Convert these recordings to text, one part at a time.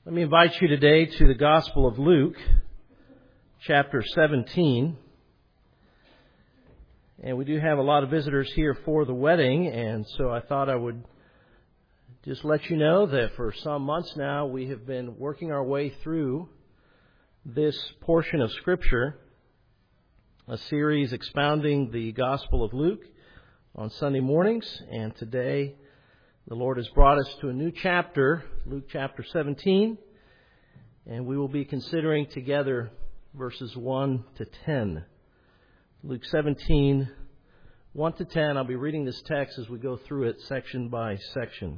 Let me invite you today to the Gospel of Luke, chapter 17. And we do have a lot of visitors here for the wedding, and so I thought I would just let you know that for some months now we have been working our way through this portion of Scripture, a series expounding the Gospel of Luke on Sunday mornings, and today the Lord has brought us to a new chapter, Luke chapter 17, and we will be considering together verses 1 to 10. Luke 17, 1 to 10. I'll be reading this text as we go through it section by section.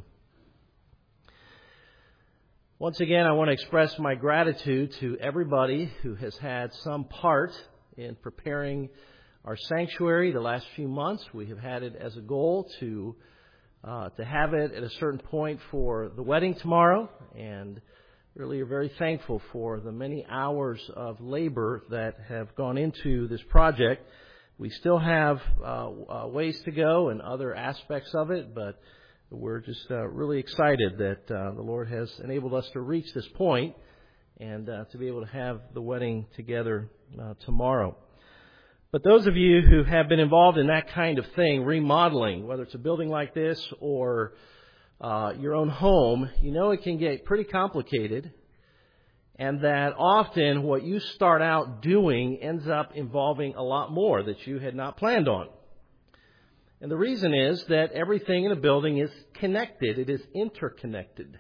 Once again, I want to express my gratitude to everybody who has had some part in preparing our sanctuary the last few months. We have had it as a goal to have it at a certain point for the wedding tomorrow, and really are very thankful for the many hours of labor that have gone into this project. We still have ways to go and other aspects of it, but we're just really excited that the Lord has enabled us to reach this point and to be able to have the wedding together tomorrow. But those of you who have been involved in that kind of thing, remodeling, whether it's a building like this or your own home, you know it can get pretty complicated, and that often what you start out doing ends up involving a lot more that you had not planned on. And the reason is that everything in a building is connected. It is interconnected.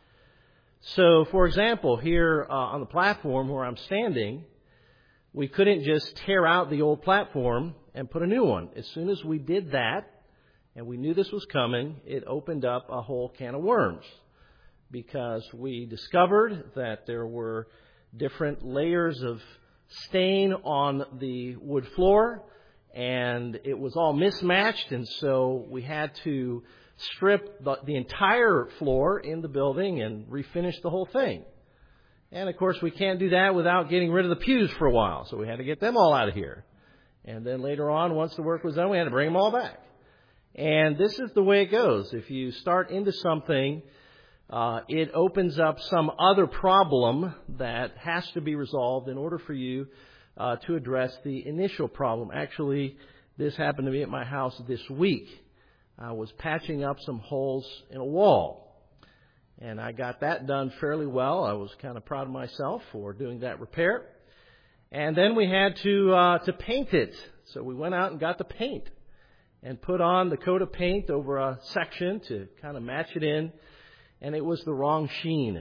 So, for example, here on the platform where I'm standing, we couldn't just tear out the old platform and put a new one. As soon as we did that, and we knew this was coming, it opened up a whole can of worms, because we discovered that there were different layers of stain on the wood floor, and it was all mismatched, and so we had to strip the entire floor in the building and refinish the whole thing. And, of course, we can't do that without getting rid of the pews for a while. So we had to get them all out of here. And then later on, once the work was done, we had to bring them all back. And this is the way it goes. If you start into something, it opens up some other problem that has to be resolved in order for you to address the initial problem. Actually, this happened to me at my house this week. I was patching up some holes in a wall. And I got that done fairly well. I was kind of proud of myself for doing that repair. And then we had to paint it. So we went out and got the paint and put on the coat of paint over a section to kind of match it in. And it was the wrong sheen.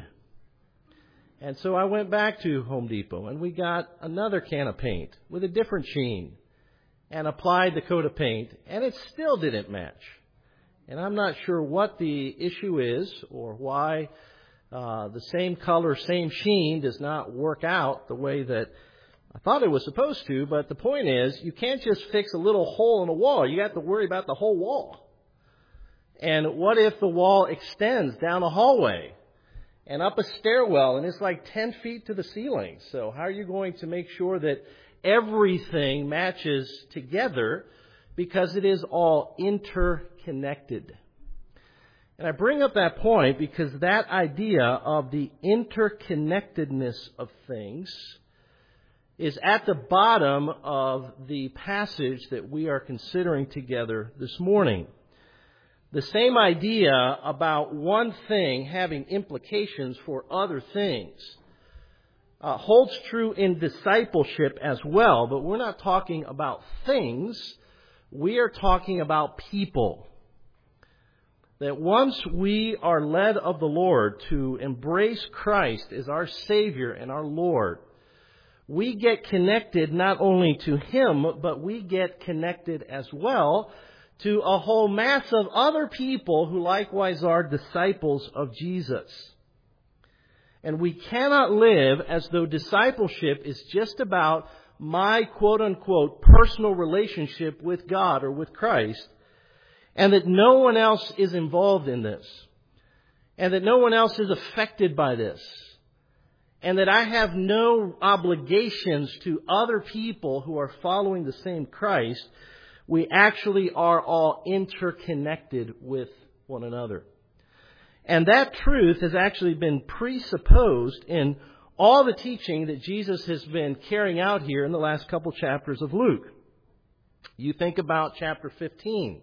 And so I went back to Home Depot and we got another can of paint with a different sheen and applied the coat of paint, and it still didn't match. And I'm not sure what the issue is or why the same color, same sheen does not work out the way that I thought it was supposed to. But the point is, you can't just fix a little hole in a wall. You have to worry about the whole wall. And what if the wall extends down a hallway and up a stairwell and it's like 10 feet to the ceiling? So how are you going to make sure that everything matches together? Because it is all interconnected. And I bring up that point because that idea of the interconnectedness of things is at the bottom of the passage that we are considering together this morning. The same idea about one thing having implications for other things holds true in discipleship as well, but we're not talking about things. We are talking about people. That once we are led of the Lord to embrace Christ as our Savior and our Lord, we get connected not only to Him, but we get connected as well to a whole mass of other people who likewise are disciples of Jesus. And we cannot live as though discipleship is just about my quote-unquote personal relationship with God or with Christ, and that no one else is involved in this, and that no one else is affected by this, and that I have no obligations to other people who are following the same Christ. We actually are all interconnected with one another. And that truth has actually been presupposed in all the teaching that Jesus has been carrying out here in the last couple chapters of Luke. You think about chapter 15.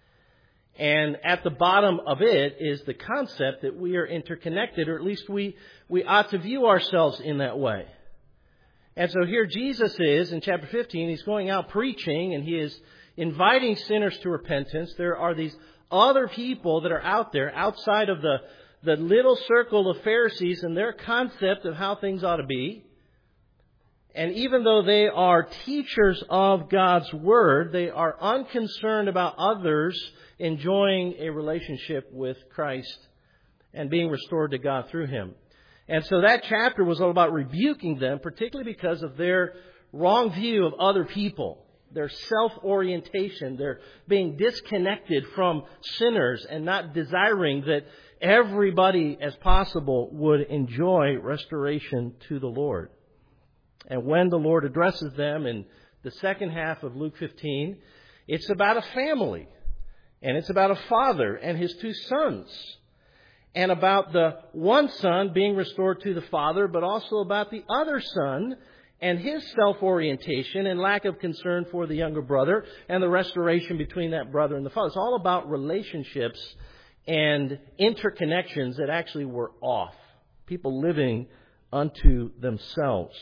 And at the bottom of it is the concept that we are interconnected, or at least we ought to view ourselves in that way. And so here Jesus is in chapter 15. He's going out preaching and he is inviting sinners to repentance. There are these other people that are out there outside of the little circle of Pharisees and their concept of how things ought to be. And even though they are teachers of God's Word, they are unconcerned about others enjoying a relationship with Christ and being restored to God through Him. And so that chapter was all about rebuking them, particularly because of their wrong view of other people, their self-orientation, their being disconnected from sinners and not desiring that everybody as possible would enjoy restoration to the Lord. And when the Lord addresses them in the second half of Luke 15, it's about a family. And it's about a father and his two sons. And about the one son being restored to the father, but also about the other son and his self-orientation and lack of concern for the younger brother and the restoration between that brother and the father. It's all about relationships and interconnections that actually were off. People living unto themselves.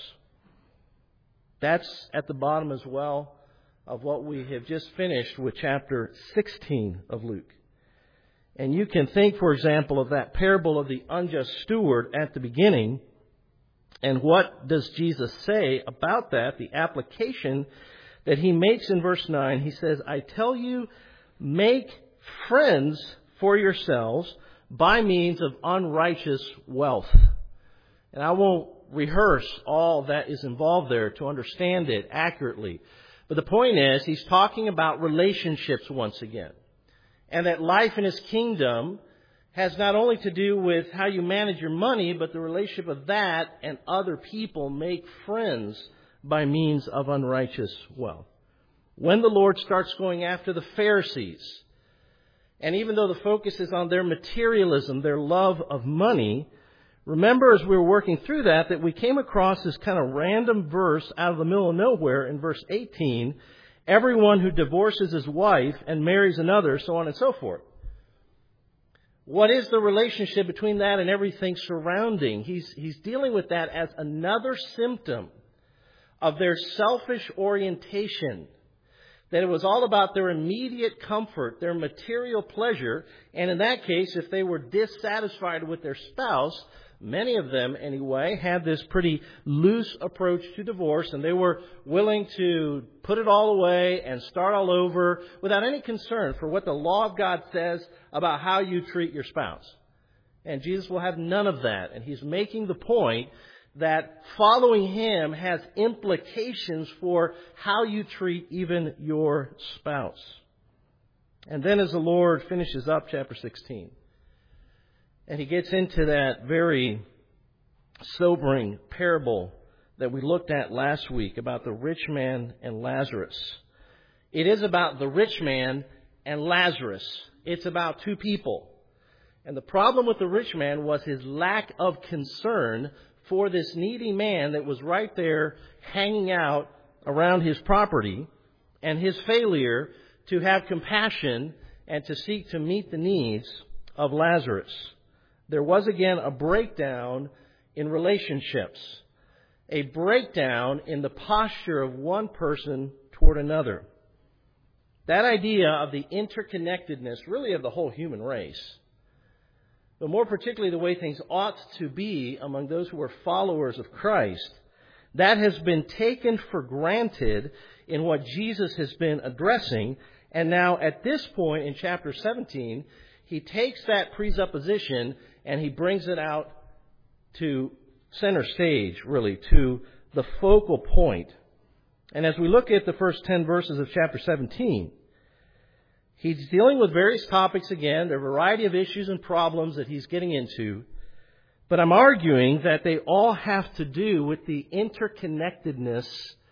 That's at the bottom as well of what we have just finished with chapter 16 of Luke. And you can think, for example, of that parable of the unjust steward at the beginning. And what does Jesus say about that? The application that he makes in verse 9. He says, I tell you, make friends for yourselves by means of unrighteous wealth. And I won't rehearse all that is involved there to understand it accurately. But the point is, he's talking about relationships once again. And that life in his kingdom has not only to do with how you manage your money, but the relationship of that and other people make friends by means of unrighteous wealth. When the Lord starts going after the Pharisees, and even though the focus is on their materialism, their love of money, remember as we were working through that we came across this kind of random verse out of the middle of nowhere in verse 18. Everyone who divorces his wife and marries another, so on and so forth. What is the relationship between that and everything surrounding? He's dealing with that as another symptom of their selfish orientation. That it was all about their immediate comfort, their material pleasure. And in that case, if they were dissatisfied with their spouse, many of them, anyway, had this pretty loose approach to divorce, and they were willing to put it all away and start all over without any concern for what the law of God says about how you treat your spouse. And Jesus will have none of that. And he's making the point that following him has implications for how you treat even your spouse. And then as the Lord finishes up chapter 16, and he gets into that very sobering parable that we looked at last week about the rich man and Lazarus. It is about the rich man and Lazarus. It's about two people. And the problem with the rich man was his lack of concern for this needy man that was right there hanging out around his property, and his failure to have compassion and to seek to meet the needs of Lazarus. There was again a breakdown in relationships, a breakdown in the posture of one person toward another. That idea of the interconnectedness really of the whole human race, but more particularly the way things ought to be among those who are followers of Christ, that has been taken for granted in what Jesus has been addressing. And now at this point in chapter 17, he takes that presupposition and he brings it out to center stage, really, to the focal point. And as we look at the first 10 verses of chapter 17, he's dealing with various topics again. There are a variety of issues and problems that he's getting into. But I'm arguing that they all have to do with the interconnectedness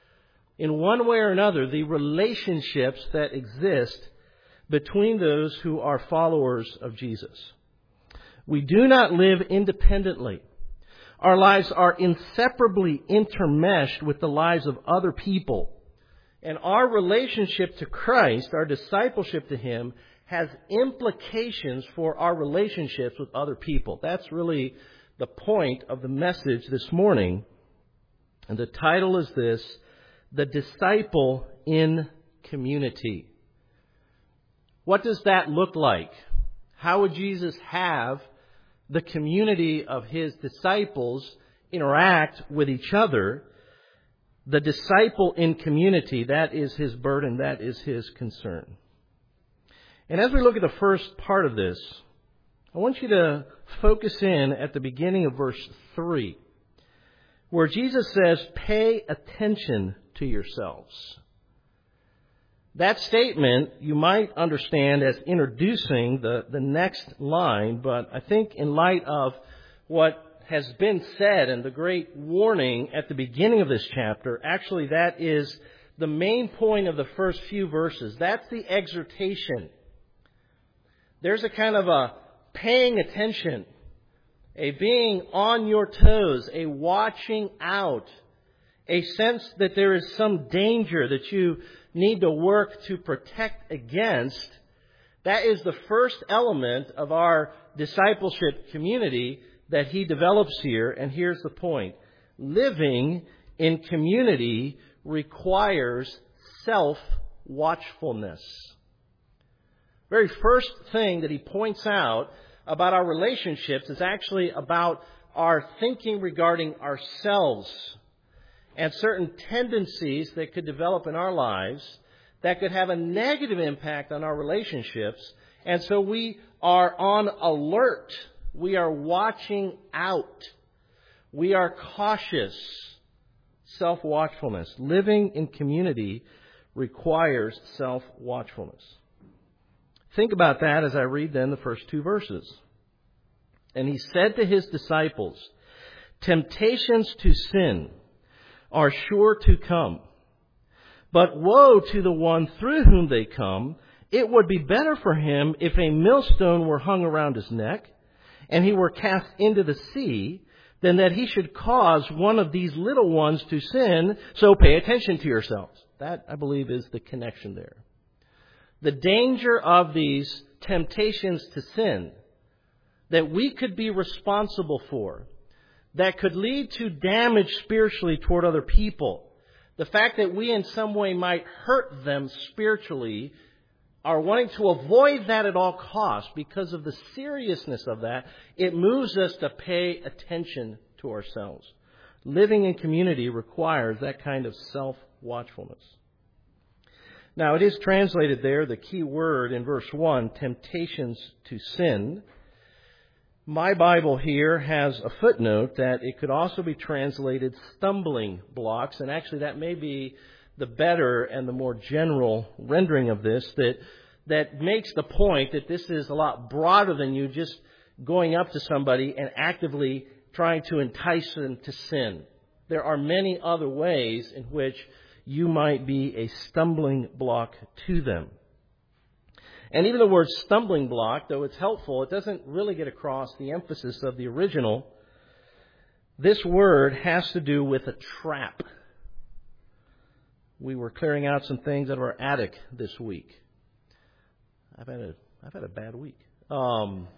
in one way or another, the relationships that exist between those who are followers of Jesus. We do not live independently. Our lives are inseparably intermeshed with the lives of other people. And our relationship to Christ, our discipleship to Him, has implications for our relationships with other people. That's really the point of the message this morning. And the title is this: The Disciple in Community. What does that look like? How would Jesus have the community of His disciples interact with each other? The disciple in community, that is His burden, that is His concern. And as we look at the first part of this, I want you to focus in at the beginning of verse 3, where Jesus says, "Pay attention to yourselves." That statement you might understand as introducing the next line, but I think in light of what has been said and the great warning at the beginning of this chapter, actually that is the main point of the first few verses. That's the exhortation. There's a kind of a paying attention, a being on your toes, a watching out, a sense that there is some danger that you need to work to protect against. That is the first element of our discipleship community that He develops here. And here's the point: living in community requires self-watchfulness. Very first thing that He points out about our relationships is actually about our thinking regarding ourselves and certain tendencies that could develop in our lives that could have a negative impact on our relationships. And so we are on alert. We are watching out. We are cautious. Self-watchfulness. Living in community requires self-watchfulness. Think about that as I read then the first two verses. "And He said to His disciples, 'Temptations to sin are sure to come. But woe to the one through whom they come. It would be better for him if a millstone were hung around his neck and he were cast into the sea than that he should cause one of these little ones to sin. So pay attention to yourselves.'" That, I believe, is the connection there. The danger of these temptations to sin that we could be responsible for, that could lead to damage spiritually toward other people, the fact that we in some way might hurt them spiritually, are wanting to avoid that at all costs because of the seriousness of that. It moves us to pay attention to ourselves. Living in community requires that kind of self-watchfulness. Now, it is translated there, the key word in verse 1, temptations to sin. My Bible here has a footnote that it could also be translated stumbling blocks. And actually, that may be the better and the more general rendering of this, that makes the point that this is a lot broader than you just going up to somebody and actively trying to entice them to sin. There are many other ways in which you might be a stumbling block to them. And even the word stumbling block, though it's helpful, it doesn't really get across the emphasis of the original. This word has to do with a trap. We were clearing out some things out of our attic this week. I've had a bad week. And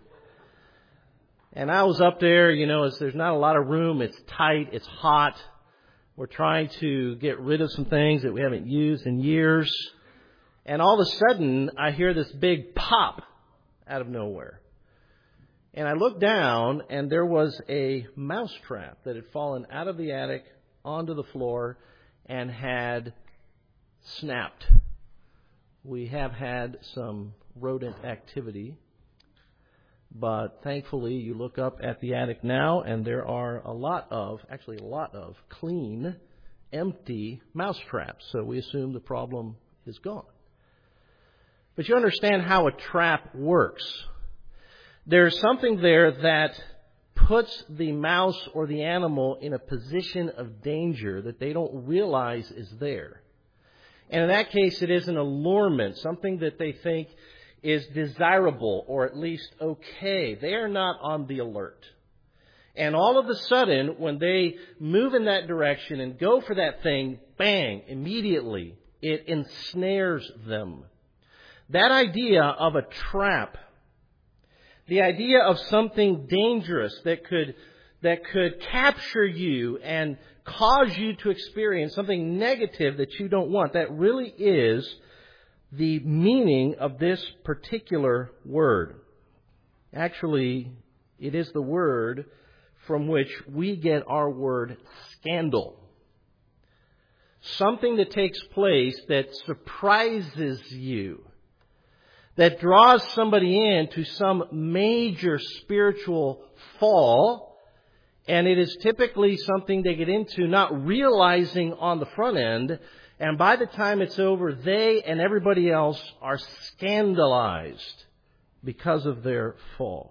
I was up there, there's not a lot of room. It's tight. It's hot. We're trying to get rid of some things that we haven't used in years. And all of a sudden, I hear this big pop out of nowhere. And I looked down, and there was a mouse trap that had fallen out of the attic onto the floor and had snapped. We have had some rodent activity, but thankfully you look up at the attic now and there are a lot of clean, empty mouse traps. So we assume the problem is gone. But you understand how a trap works. There's something there that puts the mouse or the animal in a position of danger that they don't realize is there. And in that case, it is an allurement, something that they think is desirable or at least okay. They are not on the alert. And all of a sudden, when they move in that direction and go for that thing, bang, immediately, it ensnares them. That idea of a trap, the idea of something dangerous that could capture you and cause you to experience something negative that you don't want, that really is the meaning of this particular word. Actually, it is the word from which we get our word scandal. Something that takes place that surprises you, that draws somebody into some major spiritual fall, and it is typically something they get into not realizing on the front end, and by the time it's over, they and everybody else are scandalized because of their fall.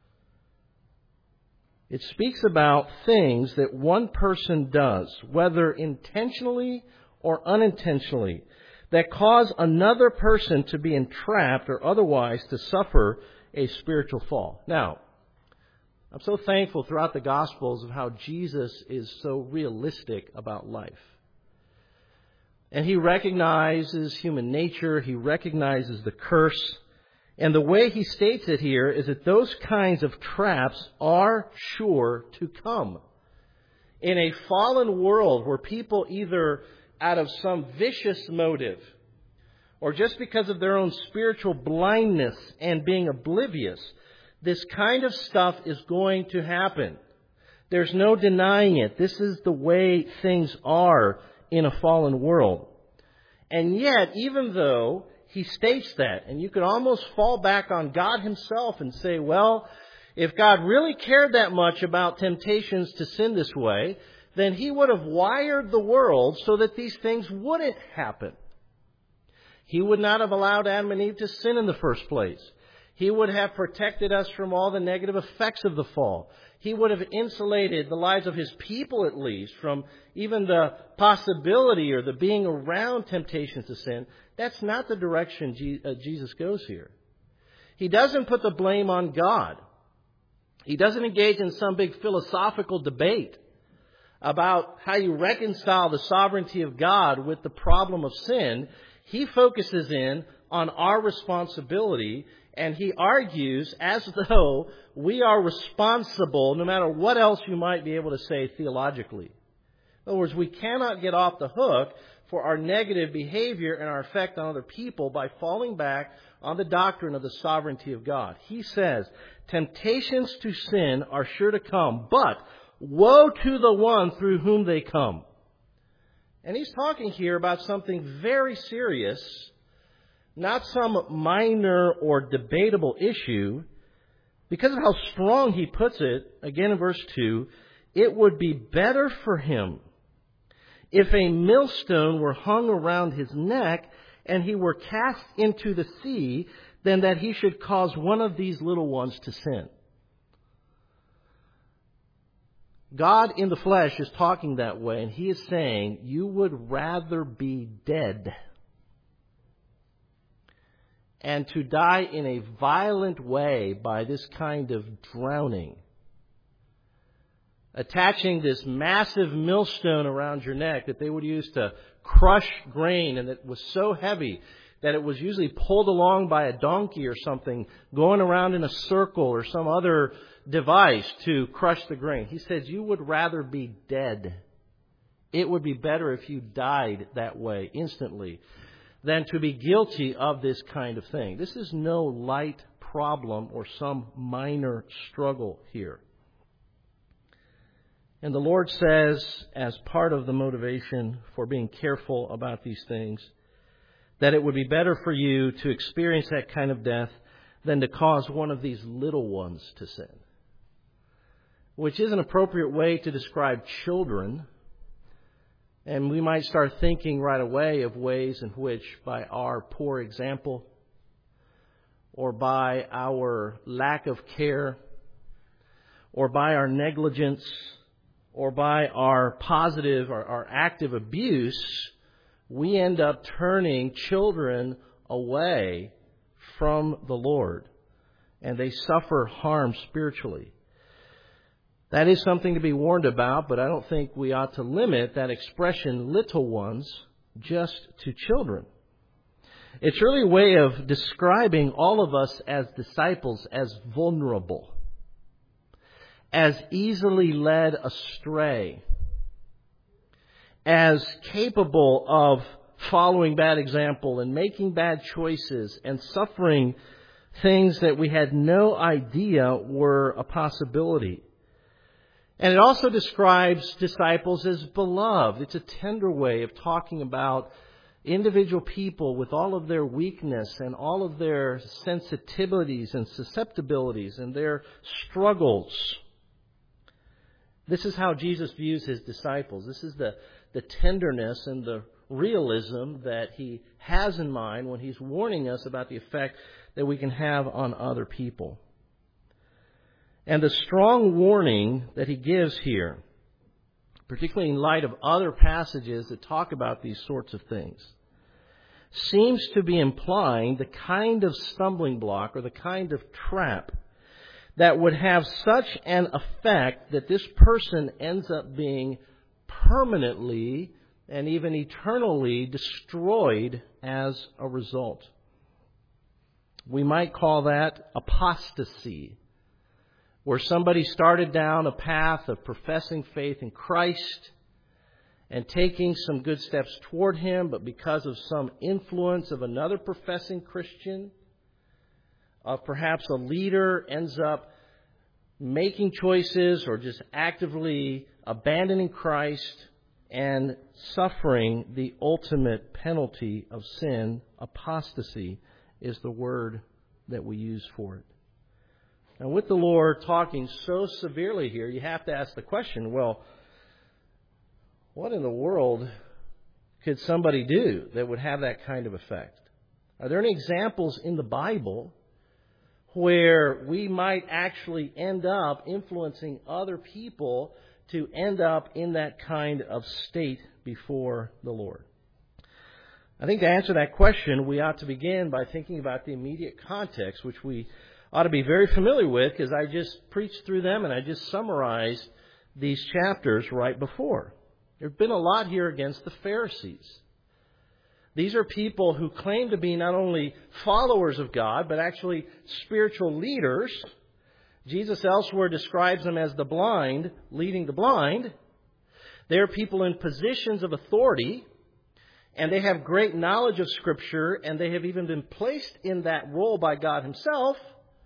It speaks about things that one person does, whether intentionally or unintentionally, that cause another person to be entrapped or otherwise to suffer a spiritual fall. Now, I'm so thankful throughout the Gospels of how Jesus is so realistic about life. And He recognizes human nature. He recognizes the curse. And the way He states it here is that those kinds of traps are sure to come. In a fallen world where people either out of some vicious motive or just because of their own spiritual blindness and being oblivious, this kind of stuff is going to happen. There's no denying it. This is the way things are in a fallen world. And yet, even though He states that, and you could almost fall back on God Himself and say, well, if God really cared that much about temptations to sin this way, then He would have wired the world so that these things wouldn't happen. He would not have allowed Adam and Eve to sin in the first place. He would have protected us from all the negative effects of the fall. He would have insulated the lives of His people, at least, from even the possibility or the being around temptations to sin. That's not the direction Jesus goes here. He doesn't put the blame on God. He doesn't engage in some big philosophical debate about how you reconcile the sovereignty of God with the problem of sin. He focuses in on our responsibility, and He argues as though we are responsible no matter what else you might be able to say theologically. In other words, we cannot get off the hook for our negative behavior and our effect on other people by falling back on the doctrine of the sovereignty of God. He says, temptations to sin are sure to come, but woe to the one through whom they come. And He's talking here about something very serious, not some minor or debatable issue. Because of how strong He puts it, again in verse 2, it would be better for him if a millstone were hung around his neck and he were cast into the sea than that he should cause one of these little ones to sin. God in the flesh is talking that way, and He is saying, you would rather be dead and to die in a violent way by this kind of drowning, attaching this massive millstone around your neck that they would use to crush grain, and it was so heavy that it was usually pulled along by a donkey or something, going around in a circle or some other device to crush the grain. He says you would rather be dead. It would be better if you died that way instantly than to be guilty of this kind of thing. This is no light problem or some minor struggle here. And the Lord says, as part of the motivation for being careful about these things, that it would be better for you to experience that kind of death than to cause one of these little ones to sin. Which is an appropriate way to describe children. And we might start thinking right away of ways in which, by our poor example, or by our lack of care, or by our negligence, or by our positive or our active abuse, we end up turning children away from the Lord, and they suffer harm spiritually. That is something to be warned about, but I don't think we ought to limit that expression, little ones, just to children. It's really a way of describing all of us as disciples as vulnerable, as easily led astray, as capable of following bad example and making bad choices and suffering things that we had no idea were a possibility. And it also describes disciples as beloved. It's a tender way of talking about individual people with all of their weakness and all of their sensitivities and susceptibilities and their struggles. This is how Jesus views his disciples. This is the tenderness and the realism that he has in mind when he's warning us about the effect that we can have on other people. And the strong warning that he gives here, particularly in light of other passages that talk about these sorts of things, seems to be implying the kind of stumbling block or the kind of trap that would have such an effect that this person ends up being permanently and even eternally destroyed as a result. We might call that apostasy, where somebody started down a path of professing faith in Christ and taking some good steps toward him, but because of some influence of another professing Christian, of perhaps a leader, ends up making choices or just actively abandoning Christ and suffering the ultimate penalty of sin. Apostasy is the word that we use for it. And with the Lord talking so severely here, you have to ask the question, well, what in the world could somebody do that would have that kind of effect? Are there any examples in the Bible where we might actually end up influencing other people to end up in that kind of state before the Lord? I think to answer that question, we ought to begin by thinking about the immediate context, which we ought to be very familiar with, because I just preached through them and I just summarized these chapters right before. There have been a lot here against the Pharisees. These are people who claim to be not only followers of God, but actually spiritual leaders. Jesus elsewhere describes them as the blind leading the blind. They are people in positions of authority, and they have great knowledge of Scripture, and they have even been placed in that role by God Himself.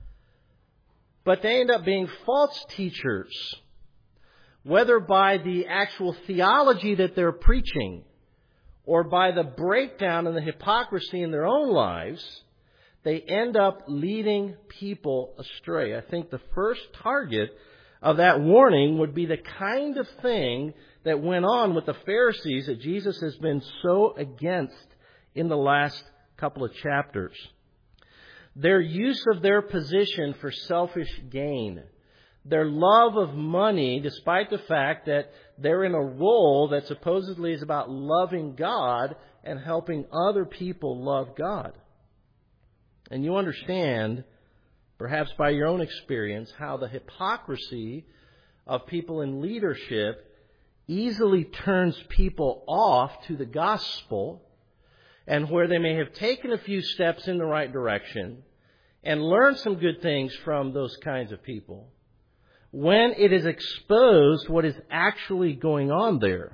But they end up being false teachers, whether by the actual theology that they're preaching or by the breakdown and the hypocrisy in their own lives. They end up leading people astray. I think the first target of that warning would be the kind of thing that went on with the Pharisees that Jesus has been so against in the last couple of chapters. Their use of their position for selfish gain. Their love of money, despite the fact that they're in a role that supposedly is about loving God and helping other people love God. And you understand, perhaps by your own experience, how the hypocrisy of people in leadership easily turns people off to the gospel, and where they may have taken a few steps in the right direction and learned some good things from those kinds of people, when it is exposed what is actually going on there,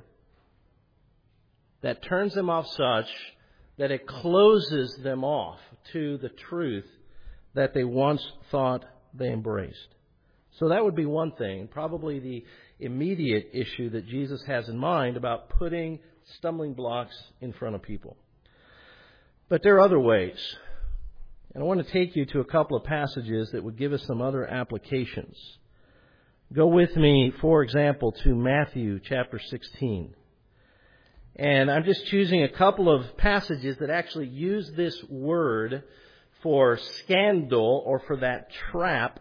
that turns them off such that it closes them off to the truth that they once thought they embraced. So that would be one thing, probably the immediate issue that Jesus has in mind about putting stumbling blocks in front of people. But there are other ways. And I want to take you to a couple of passages that would give us some other applications. Go with me, for example, to Matthew chapter 16. And I'm just choosing a couple of passages that actually use this word for scandal or for that trap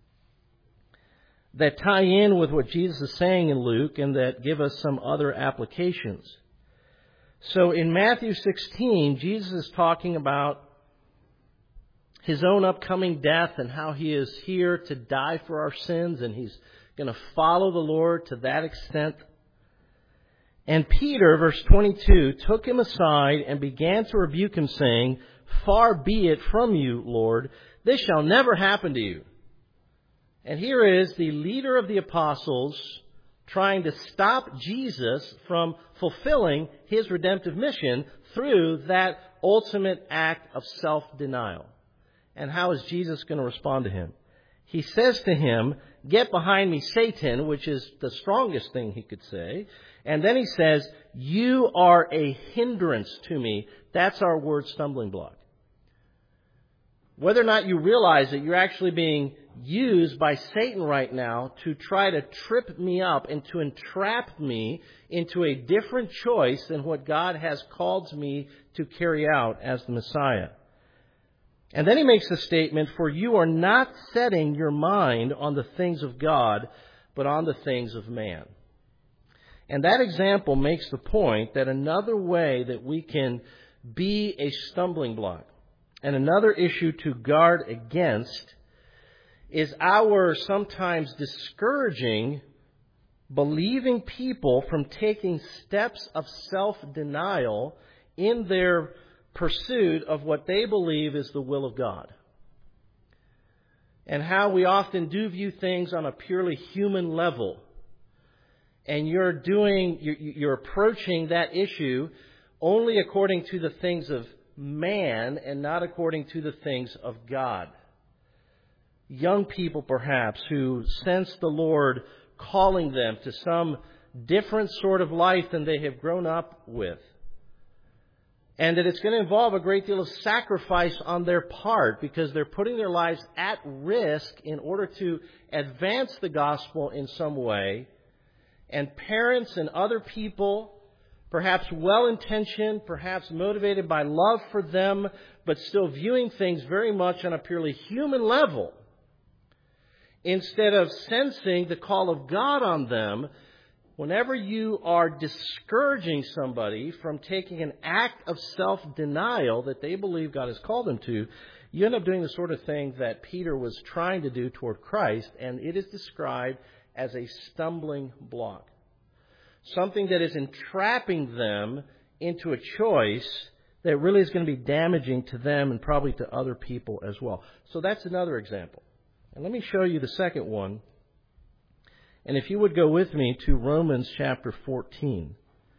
that tie in with what Jesus is saying in Luke and that give us some other applications. So in Matthew 16, Jesus is talking about his own upcoming death and how he is here to die for our sins, and he's going to follow the Lord to that extent. And Peter, verse 22, took him aside and began to rebuke him, saying, "Far be it from you, Lord, this shall never happen to you." And here is the leader of the apostles trying to stop Jesus from fulfilling his redemptive mission through that ultimate act of self-denial. And how is Jesus going to respond to him? He says to him, "Get behind me, Satan," which is the strongest thing he could say. And then he says, "You are a hindrance to me." That's our word stumbling block. Whether or not you realize that you're actually being used by Satan right now to try to trip me up and to entrap me into a different choice than what God has called me to carry out as the Messiah. And then he makes the statement, "For you are not setting your mind on the things of God, but on the things of man." And that example makes the point that another way that we can be a stumbling block and another issue to guard against is our sometimes discouraging, believing people from taking steps of self-denial in their pursuit of what they believe is the will of God. And how we often do view things on a purely human level. And you're approaching that issue only according to the things of man and not according to the things of God. Young people, perhaps, who sense the Lord calling them to some different sort of life than they have grown up with. And that it's going to involve a great deal of sacrifice on their part because they're putting their lives at risk in order to advance the gospel in some way. And parents and other people, perhaps well-intentioned, perhaps motivated by love for them, but still viewing things very much on a purely human level, instead of sensing the call of God on them. Whenever you are discouraging somebody from taking an act of self-denial that they believe God has called them to, you end up doing the sort of thing that Peter was trying to do toward Christ, and it is described as a stumbling block. Something that is entrapping them into a choice that really is going to be damaging to them and probably to other people as well. So that's another example. And let me show you the second one. And if you would go with me to Romans chapter 14.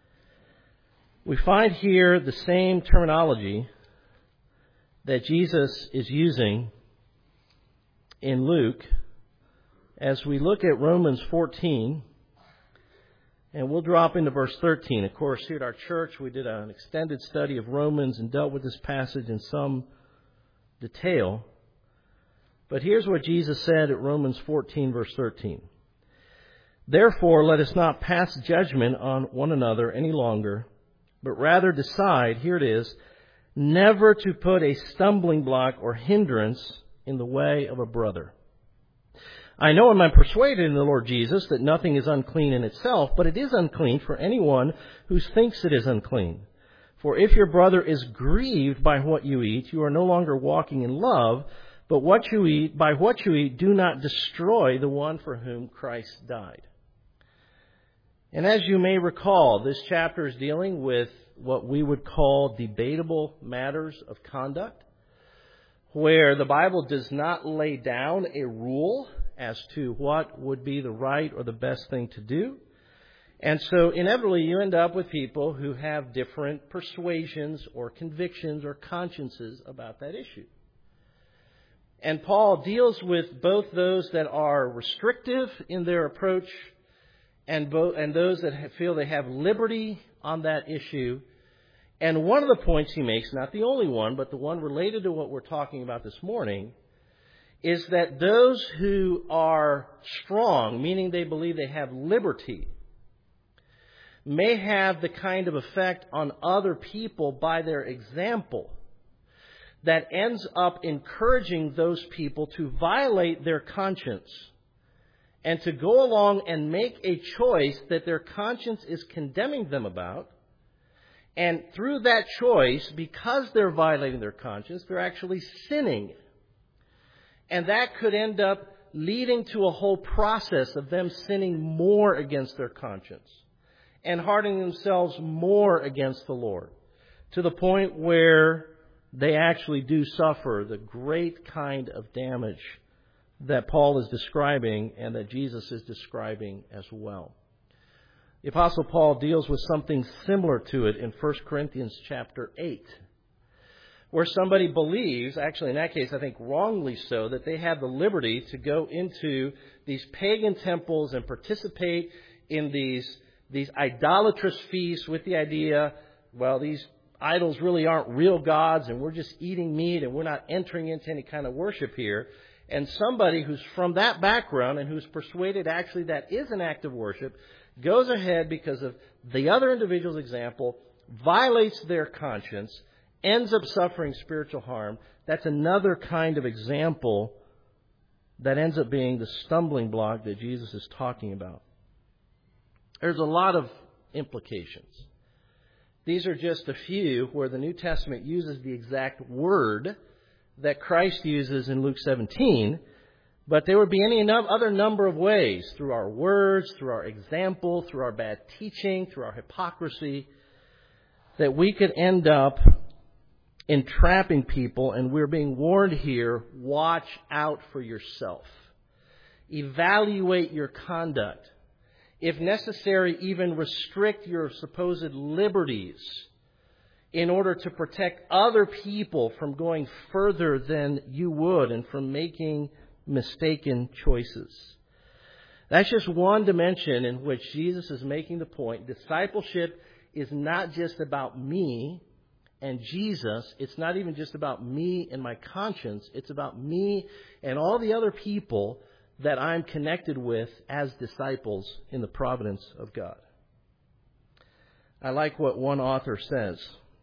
We find here the same terminology that Jesus is using in Luke as we look at Romans 14, and we'll drop into verse 13. Of course, here at our church, we did an extended study of Romans and dealt with this passage in some detail. But here's what Jesus said at Romans 14, verse 13. "Therefore, let us not pass judgment on one another any longer, but rather decide," here it is, "never to put a stumbling block or hindrance in the way of a brother. I know and I'm persuaded in the Lord Jesus that nothing is unclean in itself, but it is unclean for anyone who thinks it is unclean. For if your brother is grieved by what you eat, you are no longer walking in love, but by what you eat, do not destroy the one for whom Christ died." And as you may recall, this chapter is dealing with what we would call debatable matters of conduct, where the Bible does not lay down a rule as to what would be the right or the best thing to do. And so inevitably you end up with people who have different persuasions or convictions or consciences about that issue. And Paul deals with both those that are restrictive in their approach and those that feel they have liberty on that issue. And one of the points he makes, not the only one, but the one related to what we're talking about this morning, is that those who are strong, meaning they believe they have liberty, may have the kind of effect on other people by their example that ends up encouraging those people to violate their conscience and to go along and make a choice that their conscience is condemning them about. And through that choice, because they're violating their conscience, they're actually sinning And that could end up leading to a whole process of them sinning more against their conscience and hardening themselves more against the Lord, to the point where they actually do suffer the great kind of damage that Paul is describing and that Jesus is describing as well. The Apostle Paul deals with something similar to it in 1 Corinthians chapter 8, where somebody believes, actually in that case I think wrongly so, that they have the liberty to go into these pagan temples and participate in these idolatrous feasts with the idea, well, these idols really aren't real gods and we're just eating meat and we're not entering into any kind of worship here. And somebody who's from that background and who's persuaded actually that is an act of worship goes ahead because of the other individual's example, violates their conscience, ends up suffering spiritual harm. That's another kind of example that ends up being the stumbling block that Jesus is talking about. There's a lot of implications. These are just a few where the New Testament uses the exact word that Christ uses in Luke 17, but there would be any other number of ways, through our words, through our example, through our bad teaching, through our hypocrisy, that we could end up entrapping people, and we're being warned here, watch out for yourself. Evaluate your conduct. If necessary, even restrict your supposed liberties in order to protect other people from going further than you would and from making mistaken choices. That's just one dimension in which Jesus is making the point. Discipleship is not just about me and Jesus. It's not even just about me and my conscience. It's about me and all the other people that I'm connected with as disciples in the providence of God. I like what one author says.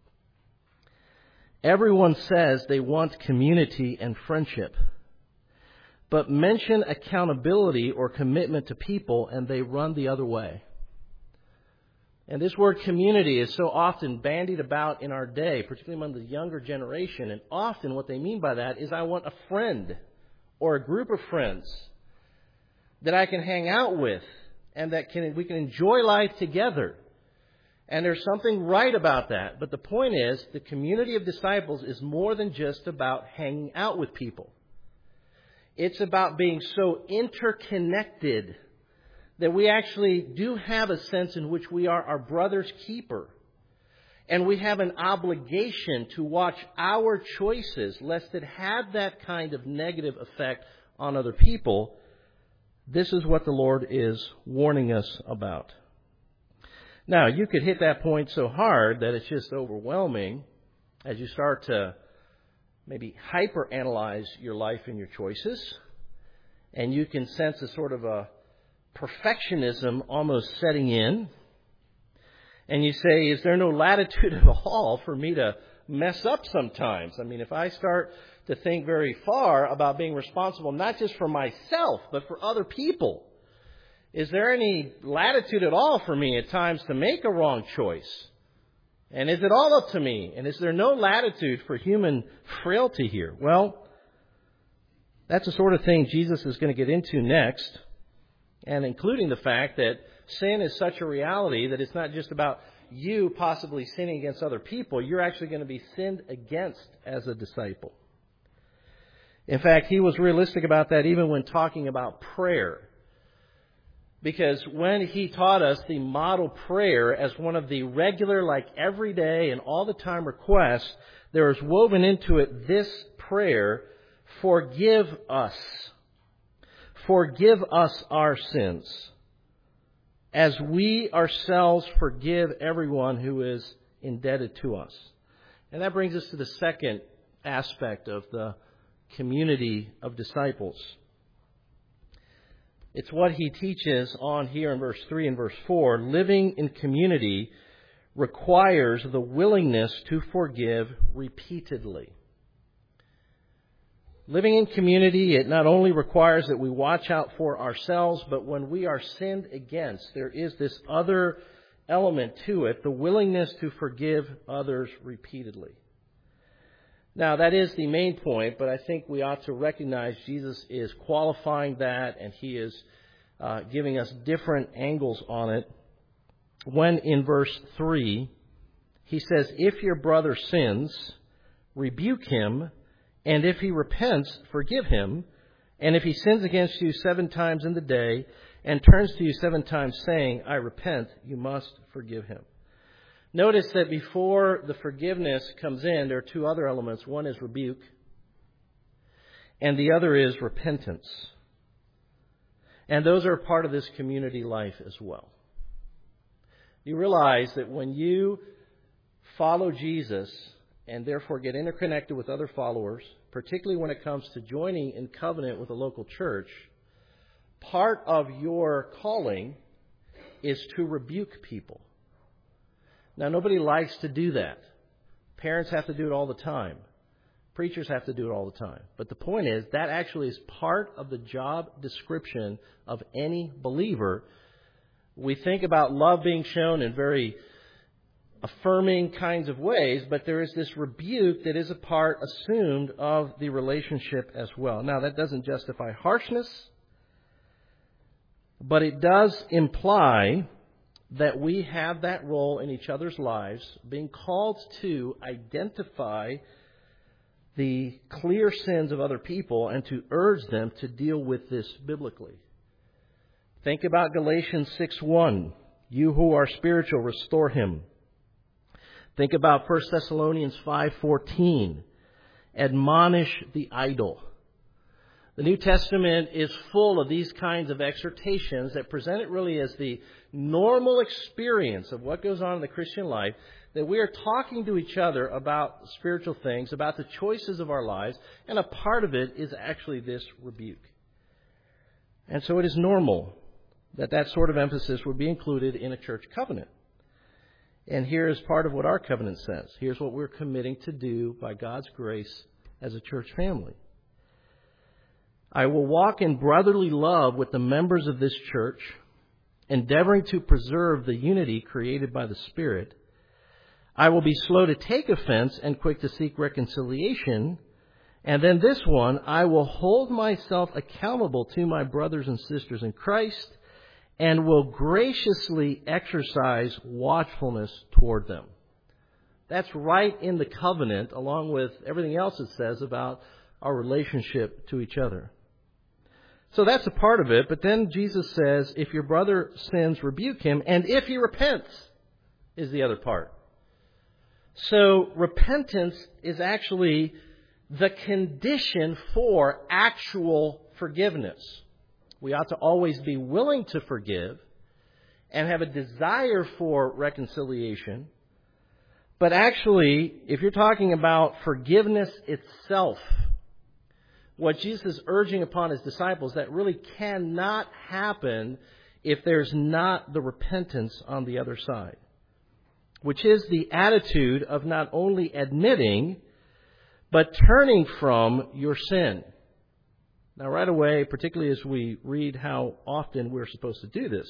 Everyone says they want community and friendship, but mention accountability or commitment to people and they run the other way. And this word community is so often bandied about in our day, particularly among the younger generation. And often what they mean by that is I want a friend or a group of friends that I can hang out with and that we can enjoy life together. And there's something right about that. But the point is, the community of disciples is more than just about hanging out with people. It's about being so interconnected that we actually do have a sense in which we are our brother's keeper. And we have an obligation to watch our choices, lest it have that kind of negative effect on other people. This is what the Lord is warning us about. Now, you could hit that point so hard that it's just overwhelming as you start to maybe hyper-analyze your life and your choices. And you can sense a sort of a perfectionism almost setting in. And you say, is there no latitude at all for me to mess up sometimes? I mean, if I start to think very far about being responsible, not just for myself, but for other people, is there any latitude at all for me at times to make a wrong choice? And is it all up to me? And is there no latitude for human frailty here? Well, that's the sort of thing Jesus is going to get into next, and including the fact that sin is such a reality that it's not just about you possibly sinning against other people. You're actually going to be sinned against as a disciple. In fact, he was realistic about that even when talking about prayer. Because when he taught us the model prayer as one of the regular, like everyday and all the time requests, there is woven into it this prayer, forgive us. Forgive us our sins, as we ourselves forgive everyone who is indebted to us. And that brings us to the second aspect of the community of disciples. It's what he teaches on here in verse 3 and verse 4. Living in community requires the willingness to forgive repeatedly. Living in community, it not only requires that we watch out for ourselves, but when we are sinned against, there is this other element to it, the willingness to forgive others repeatedly. Now, that is the main point, but I think we ought to recognize Jesus is qualifying that, and he is giving us different angles on it. When in verse 3, he says, "If your brother sins, rebuke him, and if he repents, forgive him. And if he sins against you 7 times in the day, and turns to you 7 times saying, 'I repent,' you must forgive him." Notice that before the forgiveness comes in, there are 2 other elements. One is rebuke, and the other is repentance. And those are part of this community life as well. You realize that when you follow Jesus and therefore get interconnected with other followers, particularly when it comes to joining in covenant with a local church, part of your calling is to rebuke people. Now, nobody likes to do that. Parents have to do it all the time. Preachers have to do it all the time. But the point is, that actually is part of the job description of any believer. We think about love being shown in very affirming kinds of ways, but there is this rebuke that is a part assumed of the relationship as well. Now, that doesn't justify harshness, but it does imply that we have that role in each other's lives, being called to identify the clear sins of other people and to urge them to deal with this biblically. Think about Galatians 6:1. "You who are spiritual, restore him." Think about 1 Thessalonians 5:14. "Admonish the idle." The New Testament is full of these kinds of exhortations that present it really as the normal experience of what goes on in the Christian life, that we are talking to each other about spiritual things, about the choices of our lives, and a part of it is actually this rebuke. And so it is normal that that sort of emphasis would be included in a church covenant. And here is part of what our covenant says. Here's what we're committing to do by God's grace as a church family. "I will walk in brotherly love with the members of this church, endeavoring to preserve the unity created by the Spirit. I will be slow to take offense and quick to seek reconciliation. And then this one, I will hold myself accountable to my brothers and sisters in Christ and will graciously exercise watchfulness toward them." That's right in the covenant, along with everything else it says about our relationship to each other. So that's a part of it. But then Jesus says, "If your brother sins, rebuke him. And if he repents," is the other part. So repentance is actually the condition for actual forgiveness. We ought to always be willing to forgive and have a desire for reconciliation. But actually, if you're talking about forgiveness itself, what Jesus is urging upon his disciples, that really cannot happen if there's not the repentance on the other side, which is the attitude of not only admitting, but turning from your sin. Now, right away, particularly as we read how often we're supposed to do this,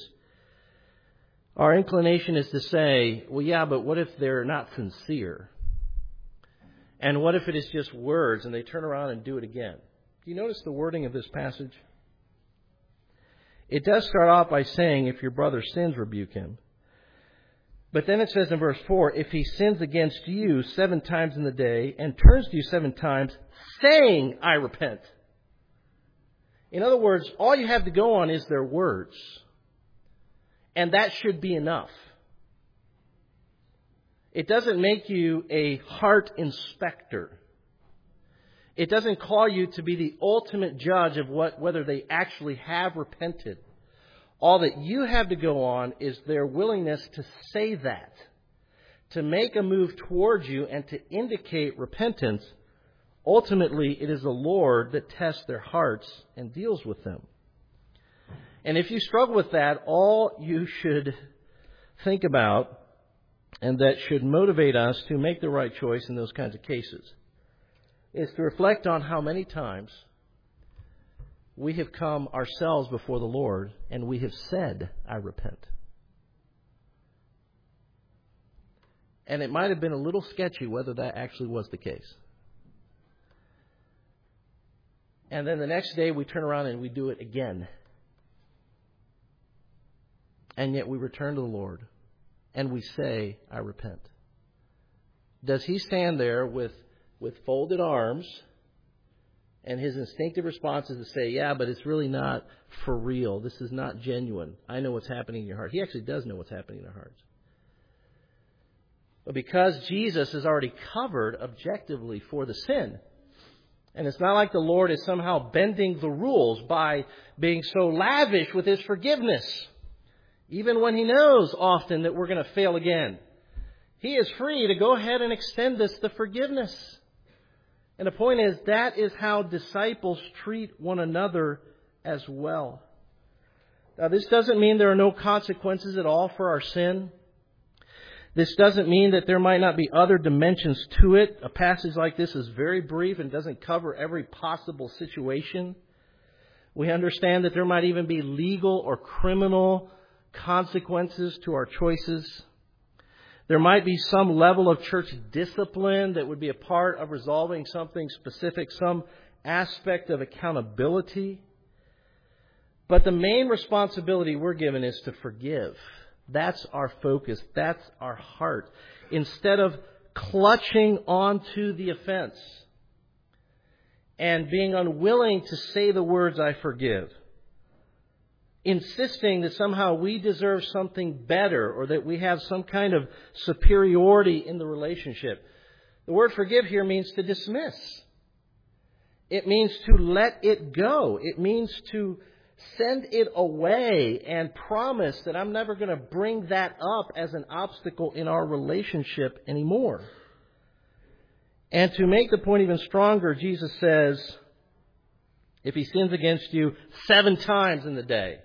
our inclination is to say, well, yeah, but what if they're not sincere? And what if it is just words and they turn around and do it again? Do you notice the wording of this passage? It does start off by saying, "If your brother sins, rebuke him." But then it says in verse 4, "If he sins against you 7 times in the day and turns to you 7 times, saying, 'I repent.'" In other words, all you have to go on is their words. And that should be enough. It doesn't make you a heart inspector. It doesn't call you to be the ultimate judge of whether they actually have repented. All that you have to go on is their willingness to say that, to make a move towards you and to indicate repentance. Ultimately, it is the Lord that tests their hearts and deals with them. And if you struggle with that, all you should think about, and that should motivate us to make the right choice in those kinds of cases, is to reflect on how many times we have come ourselves before the Lord and we have said, "I repent." And it might have been a little sketchy whether that actually was the case. And then the next day we turn around and we do it again. And yet we return to the Lord and we say, I repent. Does he stand there with folded arms and his instinctive response is to say, yeah, but it's really not for real. This is not genuine. I know what's happening in your heart. He actually does know what's happening in our hearts. But because Jesus has already covered objectively for the sin, and it's not like the Lord is somehow bending the rules by being so lavish with his forgiveness, even when he knows often that we're going to fail again. He is free to go ahead and extend us the forgiveness. And the point is, that is how disciples treat one another as well. Now, this doesn't mean there are no consequences at all for our sin. This doesn't mean that there might not be other dimensions to it. A passage like this is very brief and doesn't cover every possible situation. We understand that there might even be legal or criminal consequences to our choices. There might be some level of church discipline that would be a part of resolving something specific, some aspect of accountability. But the main responsibility we're given is to forgive. That's our focus. That's our heart. Instead of clutching onto the offense and being unwilling to say the words, I forgive, insisting that somehow we deserve something better or that we have some kind of superiority in the relationship. The word forgive here means to dismiss. It means to let it go. It means to send it away and promise that I'm never going to bring that up as an obstacle in our relationship anymore. And to make the point even stronger, Jesus says, if he sins against you 7 times in the day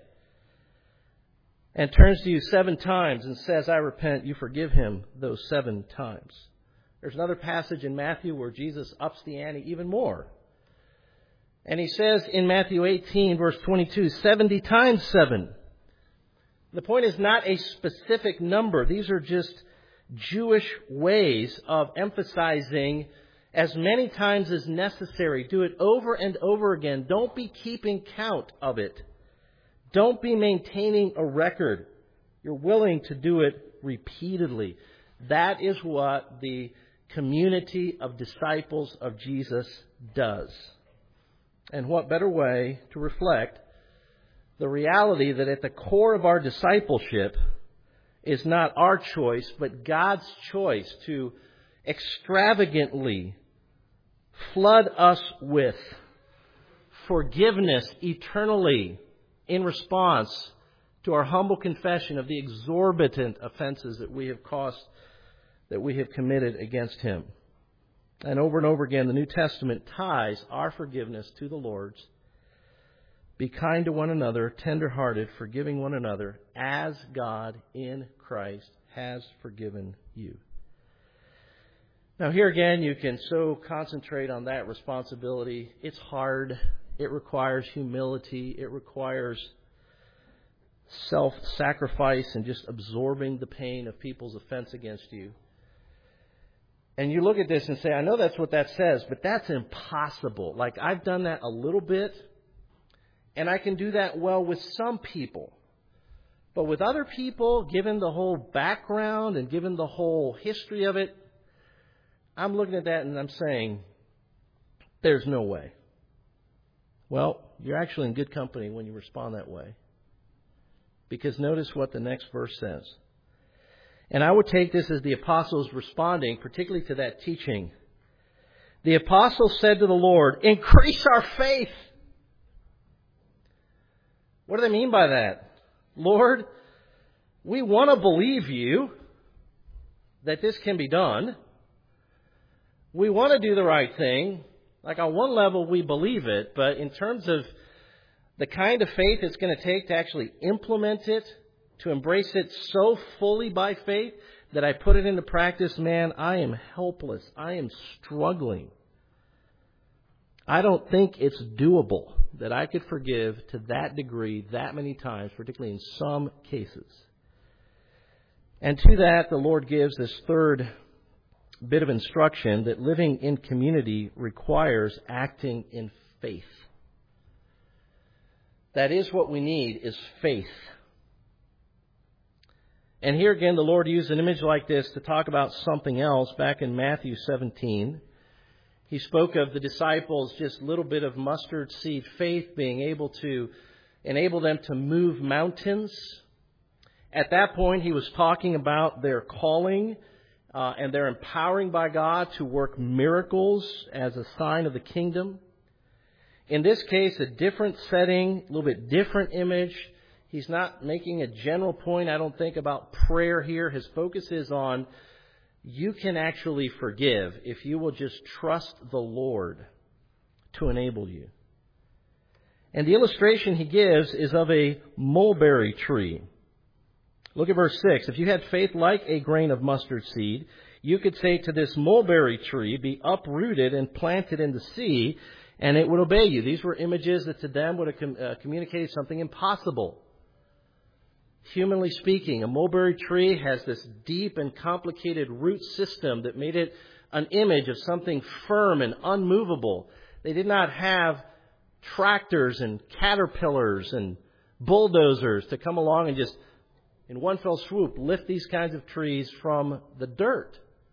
and turns to you 7 times and says, I repent, you forgive him those 7 times. There's another passage in Matthew where Jesus ups the ante even more. And he says in Matthew 18, verse 22, 70 times 7. The point is not a specific number. These are just Jewish ways of emphasizing as many times as necessary. Do it over and over again. Don't be keeping count of it. Don't be maintaining a record. You're willing to do it repeatedly. That is what the community of disciples of Jesus does. And what better way to reflect the reality that at the core of our discipleship is not our choice, but God's choice to extravagantly flood us with forgiveness eternally in response to our humble confession of the exorbitant offenses that we have committed against him. And over again, the New Testament ties our forgiveness to the Lord's. Be kind to one another, tender-hearted, forgiving one another, as God in Christ has forgiven you. Now here again, you can so concentrate on that responsibility. It's hard. It requires humility. It requires self-sacrifice and just absorbing the pain of people's offense against you. And you look at this and say, I know that's what that says, but that's impossible. Like, I've done that a little bit, and I can do that well with some people. But with other people, given the whole background and given the whole history of it, I'm looking at that and I'm saying, there's no way. Well, you're actually in good company when you respond that way. Because notice what the next verse says. And I would take this as the apostles responding, particularly to that teaching. The apostles said to the Lord, increase our faith. What do they mean by that? Lord, we want to believe you that this can be done. We want to do the right thing. Like on one level, we believe it, but in terms of the kind of faith it's going to take to actually implement it, to embrace it so fully by faith that I put it into practice, man, I am helpless. I am struggling. I don't think it's doable that I could forgive to that degree, that many times, particularly in some cases. And to that, the Lord gives this third bit of instruction that living in community requires acting in faith. That is what we need, is faith. And here again, the Lord used an image like this to talk about something else back in Matthew 17. He spoke of the disciples, just a little bit of mustard seed faith being able to enable them to move mountains. At that point, he was talking about their calling and their empowering by God to work miracles as a sign of the kingdom. In this case, a different setting, a little bit different image. He's not making a general point, I don't think, about prayer here. His focus is on you can actually forgive if you will just trust the Lord to enable you. And the illustration he gives is of a mulberry tree. Look at verse 6. If you had faith like a grain of mustard seed, you could say to this mulberry tree, be uprooted and planted in the sea, and it would obey you. These were images that to them would have communicated something impossible. Humanly speaking, a mulberry tree has this deep and complicated root system that made it an image of something firm and unmovable. They did not have tractors and caterpillars and bulldozers to come along and just, in one fell swoop, lift these kinds of trees from the dirt.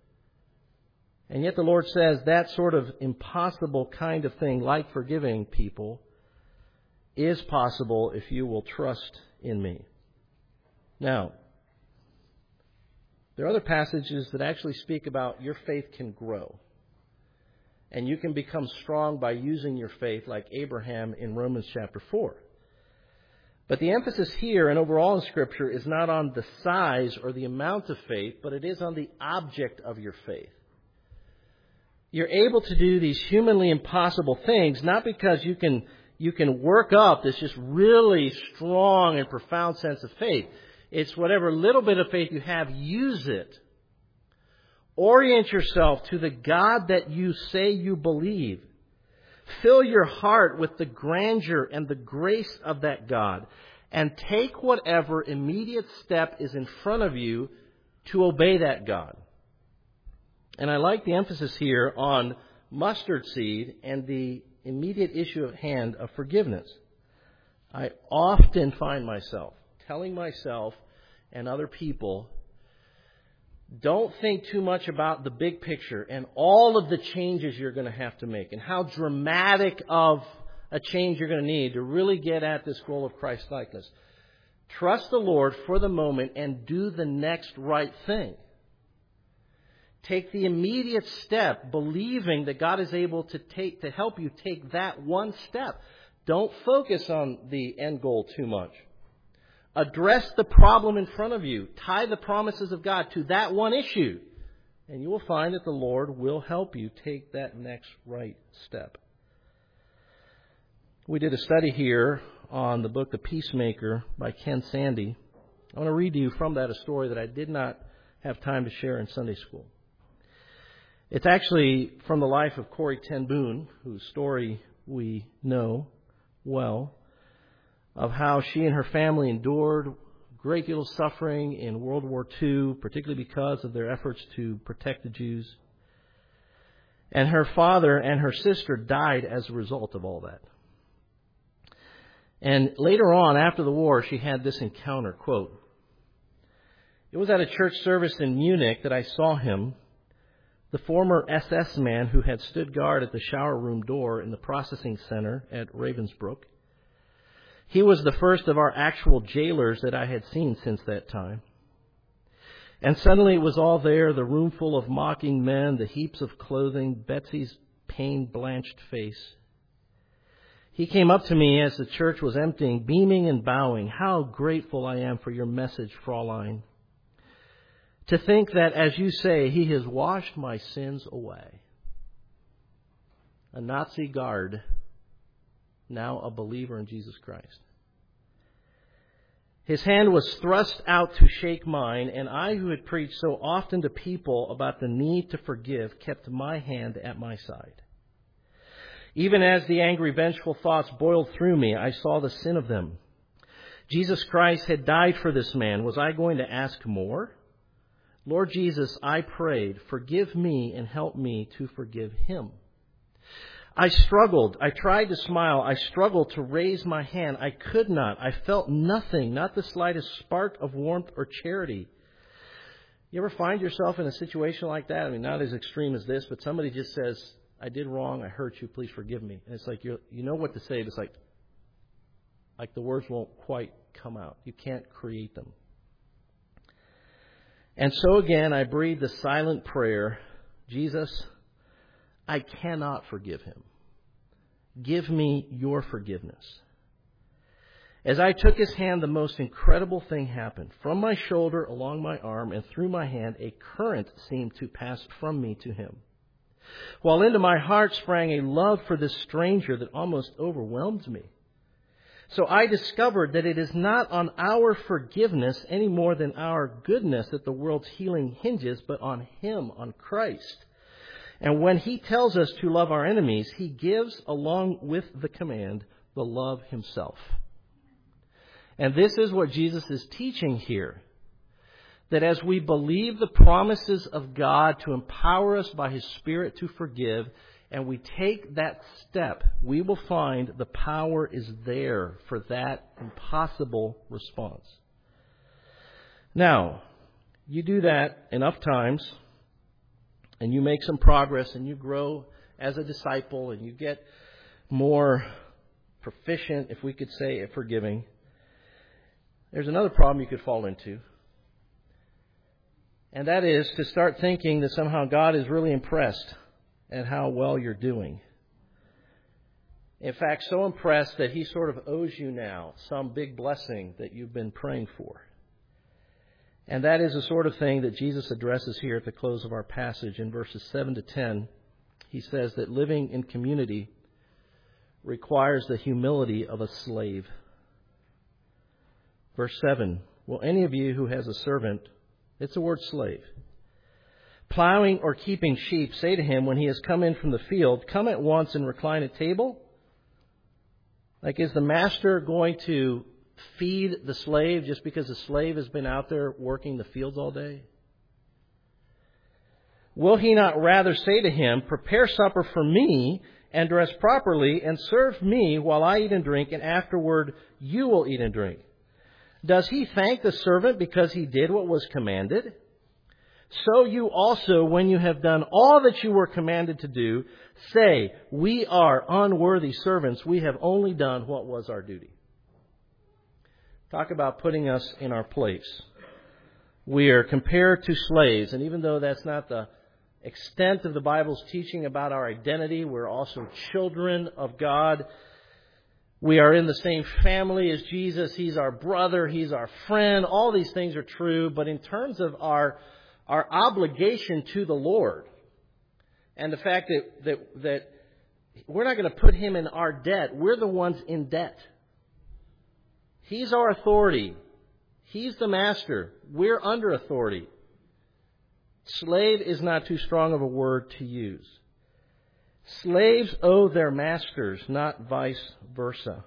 And yet the Lord says that sort of impossible kind of thing, like forgiving people, is possible if you will trust in me. Now, there are other passages that actually speak about your faith can grow. And you can become strong by using your faith like Abraham in Romans chapter 4. But the emphasis here and overall in Scripture is not on the size or the amount of faith, but it is on the object of your faith. You're able to do these humanly impossible things not because you can work up this just really strong and profound sense of faith. It's whatever little bit of faith you have, use it. Orient yourself to the God that you say you believe. Fill your heart with the grandeur and the grace of that God. And take whatever immediate step is in front of you to obey that God. And I like the emphasis here on mustard seed and the immediate issue at hand of forgiveness. I often find myself telling myself and other people, don't think too much about the big picture and all of the changes you're going to have to make and how dramatic of a change you're going to need to really get at this goal of Christ-likeness. Trust the Lord for the moment and do the next right thing. Take the immediate step, believing that God is able to help you take that one step. Don't focus on the end goal too much. Address the problem in front of you. Tie the promises of God to that one issue. And you will find that the Lord will help you take that next right step. We did a study here on the book The Peacemaker by Ken Sande. I want to read to you from that a story that I did not have time to share in Sunday school. It's actually from the life of Corrie ten Boom, whose story we know well, of how she and her family endured a great deal of suffering in World War II, particularly because of their efforts to protect the Jews. And her father and her sister died as a result of all that. And later on, after the war, she had this encounter, quote, "It was at a church service in Munich that I saw him, the former SS man who had stood guard at the shower room door in the processing center at Ravensbrück. He was the first of our actual jailers that I had seen since that time. And suddenly it was all there, the room full of mocking men, the heaps of clothing, Betsy's pain-blanched face. He came up to me as the church was emptying, beaming and bowing. 'How grateful I am for your message, Fräulein. To think that, as you say, he has washed my sins away.' A Nazi guard, now a believer in Jesus Christ. His hand was thrust out to shake mine, and I, who had preached so often to people about the need to forgive, kept my hand at my side. Even as the angry, vengeful thoughts boiled through me, I saw the sin of them. Jesus Christ had died for this man. Was I going to ask more? Lord Jesus, I prayed, forgive me and help me to forgive him. I struggled. I tried to smile. I struggled to raise my hand. I could not. I felt nothing, not the slightest spark of warmth or charity. You ever find yourself in a situation like that? I mean, not as extreme as this, but somebody just says, I did wrong. I hurt you. Please forgive me. And it's like you know what to say, but it's like the words won't quite come out. You can't create them. And so again, I breathed the silent prayer, Jesus, I cannot forgive him. Give me your forgiveness. As I took his hand, the most incredible thing happened. From my shoulder, along my arm, and through my hand, a current seemed to pass from me to him, while into my heart sprang a love for this stranger that almost overwhelmed me. So I discovered that it is not on our forgiveness any more than our goodness that the world's healing hinges, but on him, on Christ. And when he tells us to love our enemies, he gives, along with the command, the love himself. And this is what Jesus is teaching here. That as we believe the promises of God to empower us by his Spirit to forgive, and we take that step, we will find the power is there for that impossible response. Now, you do that enough times, and you make some progress, and you grow as a disciple, and you get more proficient, if we could say, at forgiving. There's another problem you could fall into. And that is to start thinking that somehow God is really impressed at how well you're doing. In fact, so impressed that he sort of owes you now some big blessing that you've been praying for. And that is the sort of thing that Jesus addresses here at the close of our passage in verses 7 to 10. He says that living in community requires the humility of a slave. Verse 7, will any of you who has a servant, it's the word slave, plowing or keeping sheep, say to him when he has come in from the field, come at once and recline at table? Like, is the master going to feed the slave just because the slave has been out there working the fields all day? Will he not rather say to him, prepare supper for me and dress properly and serve me while I eat and drink, and afterward you will eat and drink? Does he thank the servant because he did what was commanded? So you also, when you have done all that you were commanded to do, say, we are unworthy servants. We have only done what was our duty. Talk about putting us in our place. We are compared to slaves, and even though that's not the extent of the Bible's teaching about our identity, we're also children of God. We are in the same family as Jesus. He's our brother. He's our friend. All these things are true. But in terms of our obligation to the Lord and the fact that we're not going to put him in our debt, we're the ones in debt. He's our authority. He's the master. We're under authority. Slave is not too strong of a word to use. Slaves owe their masters, not vice versa.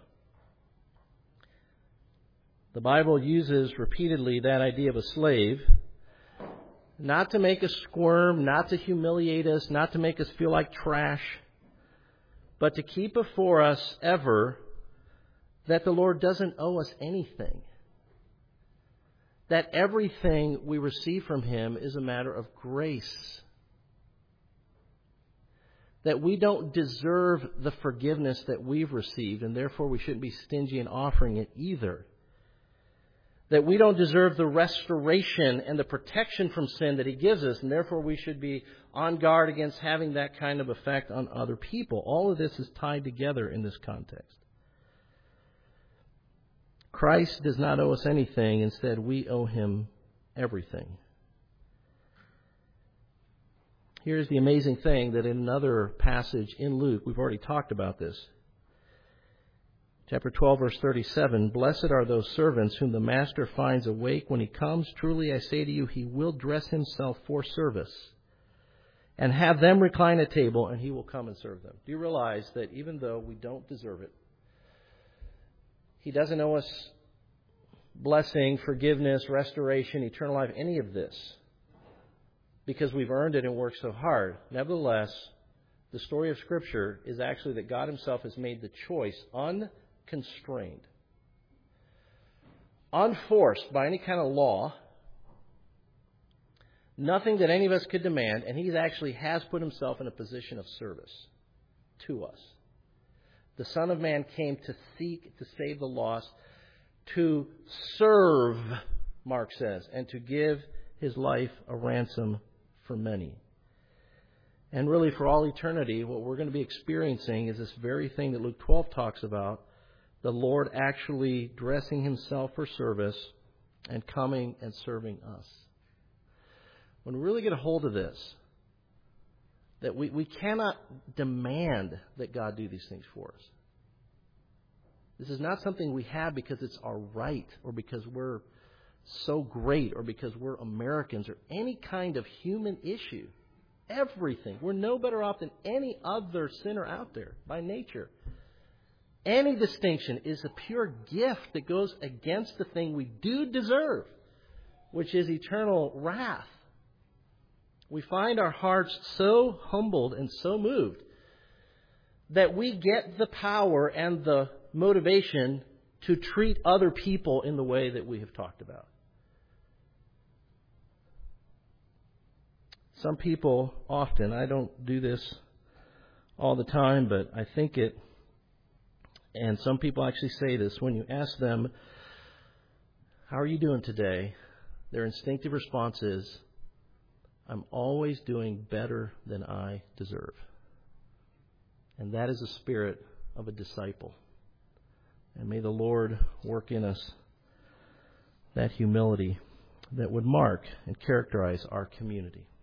The Bible uses repeatedly that idea of a slave, not to make us squirm, not to humiliate us, not to make us feel like trash, but to keep before us ever that the Lord doesn't owe us anything. That everything we receive from him is a matter of grace. That we don't deserve the forgiveness that we've received, and therefore we shouldn't be stingy in offering it either. That we don't deserve the restoration and the protection from sin that he gives us, and therefore we should be on guard against having that kind of effect on other people. All of this is tied together in this context. Christ does not owe us anything. Instead, we owe him everything. Here's the amazing thing that in another passage in Luke, we've already talked about this. Chapter 12, verse 37, blessed are those servants whom the master finds awake when he comes. Truly, I say to you, he will dress himself for service and have them recline at table, and he will come and serve them. Do you realize that even though we don't deserve it, he doesn't owe us blessing, forgiveness, restoration, eternal life, any of this, because we've earned it and worked so hard. Nevertheless, the story of Scripture is actually that God himself has made the choice unconstrained, unforced by any kind of law, nothing that any of us could demand, and he actually has put himself in a position of service to us. The Son of Man came to seek to save the lost, to serve, Mark says, and to give his life a ransom for many. And really, for all eternity, what we're going to be experiencing is this very thing that Luke 12 talks about, the Lord actually dressing himself for service and coming and serving us. When we really get a hold of this, that we cannot demand that God do these things for us. This is not something we have because it's our right or because we're so great or because we're Americans or any kind of human issue. Everything. We're no better off than any other sinner out there by nature. Any distinction is a pure gift that goes against the thing we do deserve, which is eternal wrath. We find our hearts so humbled and so moved that we get the power and the motivation to treat other people in the way that we have talked about. Some people often, I don't do this all the time, but I think it, and some people actually say this, when you ask them, how are you doing today? Their instinctive response is, I'm always doing better than I deserve. And that is the spirit of a disciple. And may the Lord work in us that humility that would mark and characterize our community.